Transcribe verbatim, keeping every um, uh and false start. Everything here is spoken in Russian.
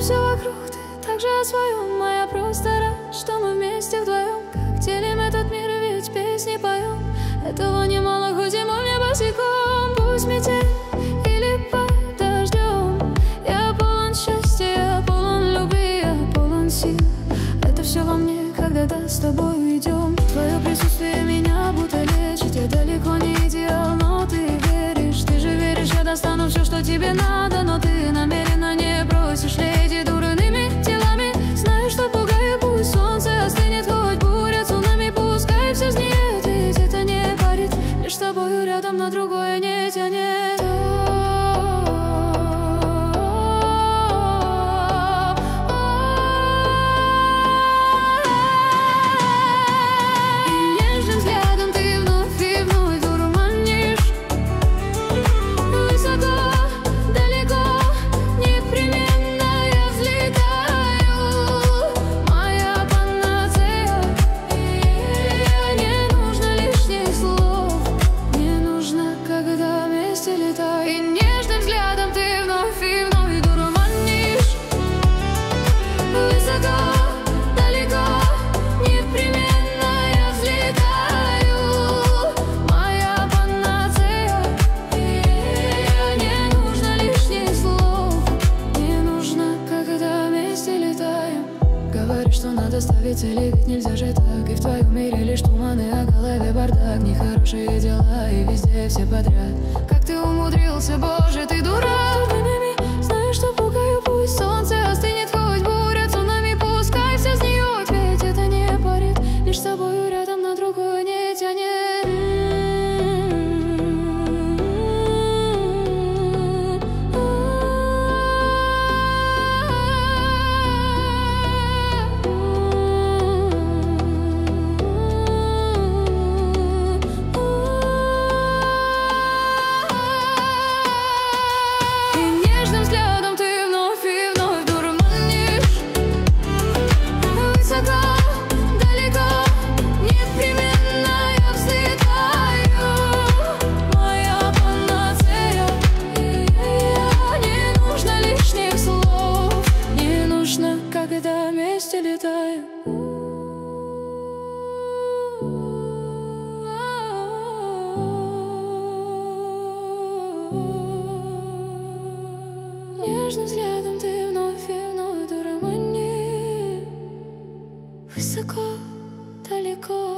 все вокруг, ты так же о своем, а я просто рад, что мы вместе вдвоем. Как делим этот мир, ведь песни поем. Этого немало, хоть и мой не босиком. Пусть метель или под дождем, я полон счастья, я полон любви, я полон сил. Это все во мне, когда-то с тобой идем. Твое присутствие меня будто лечит. Я далеко не идеал, но ты веришь. Ты же веришь, я достану все, что тебе надо. Но ты намеренно не бросишь леди дурными делами. Знаю, что пугаю, пусть солнце остынет, хоть буря, цунами, пускай все сгниет. Ведь это не парит, лишь с тобою рядом на другое не тянет. И нежным взглядом ты вновь и вновь дурманишь. Высоко, далеко, непременно я взлетаю. Моя панацея, и не нужно лишних слов. Не нужно, когда вместе летаем. Говоришь, что надо ставить цели, ведь нельзя же так. И в твоем мире лишь туманы, а в голове бардак. Нехорошие дела и везде все подряд. Как ты умудрился, боже, ты дурак. Знаешь, что пугаю, пусть солнце остынет, хоть буря, цунами, пускай все сгниет. Ведь это не парит, лишь с тобою рядом на другое не тянет. Когда вместе летаем. Нежным взглядом ты вновь и вновь дурманишь. Высоко, далеко.